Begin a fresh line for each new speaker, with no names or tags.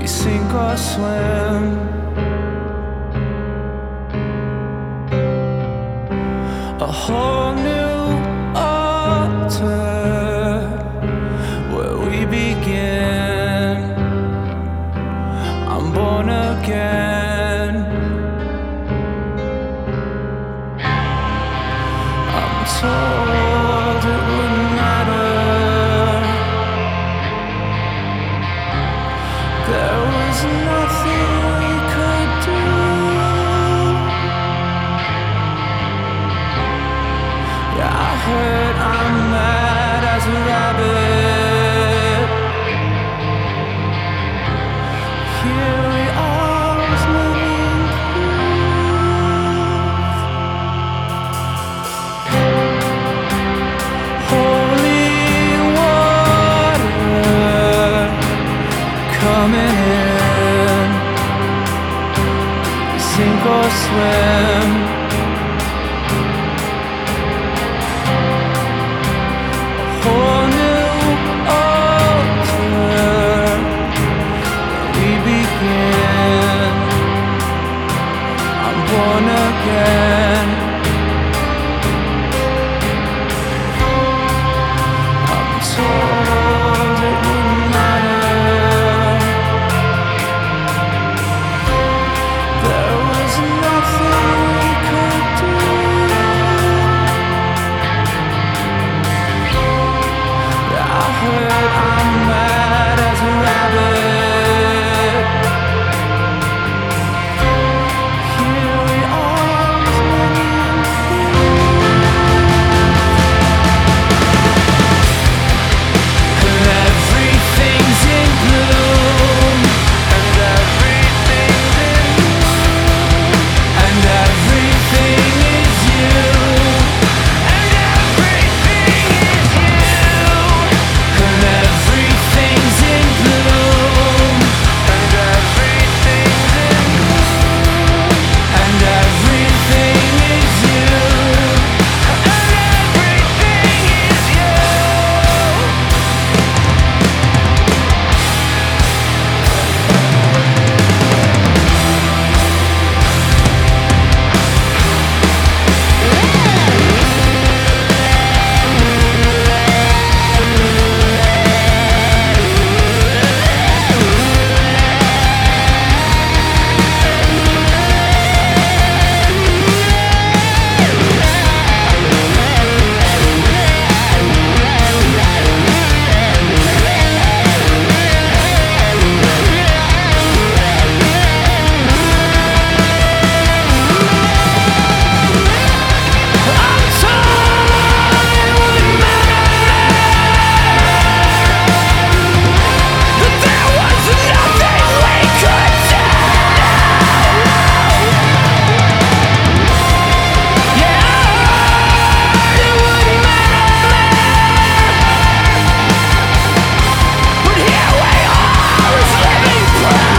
sink or swim. A whole new altar where we begin. I'm born again. I'm told it wouldn't matter. There was nothing we could do. Yeah, I heard I'm mad as a rabbit. Here we are with living proof. Holy water coming in. Sink or swim. Whole new altar we begin. I'm born again. I'm told it wouldn't matter. There was nothing we could do. Yeah, I heard I'm mad as a rabbit. Here we are with living proof. And everything's in bloom. And everything's in bloom. And everything is you. And everything is you. And everything's in bloom. And everything's in bloom. And everything is you. And everything is you. I'm told it wouldn't matter. That there was nothing we could do. Yeah, it wouldn't matter. But here we are as living proof.